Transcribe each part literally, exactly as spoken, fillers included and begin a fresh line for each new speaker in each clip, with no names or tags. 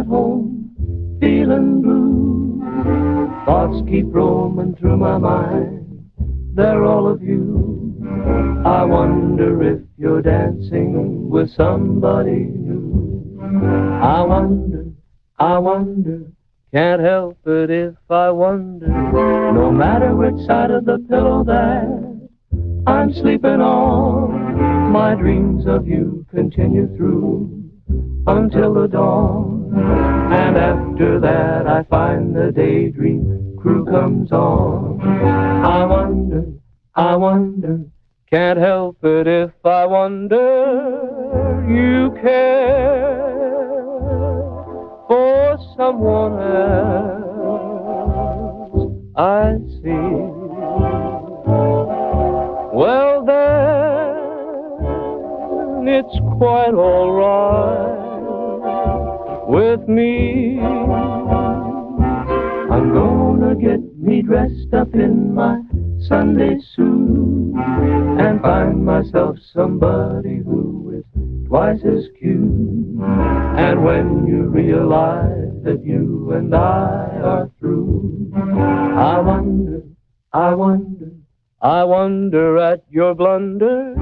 at home, feeling blue. Thoughts keep roaming through my mind, they're all of you. I wonder if you're dancing with somebody new. I wonder, I wonder, can't help it if I wonder. No matter which side of the pillow that I'm sleeping on, my dreams of you continue through until the dawn. And after that I find the daydream crew comes on. I wonder, I wonder, can't help it if I wonder you care for someone else, I see. Well then, it's quite all right with me. I'm gonna get me dressed up in my Sunday suit and find myself somebody who is twice as cute. And when you realize that you and I are through, I wonder, I wonder, I wonder at your blunder.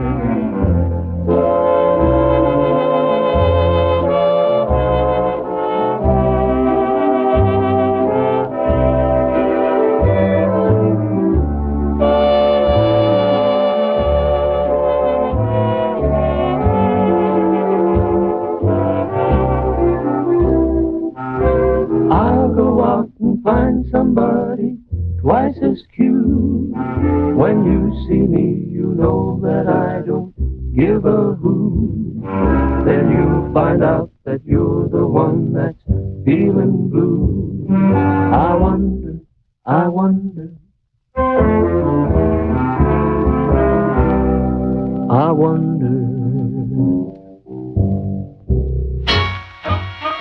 I'll go out and find somebody twice as cute. When you see me, you know that I don't give a hoot. Then you'll find out that you're the one that's feeling blue. I wonder, I wonder, I wonder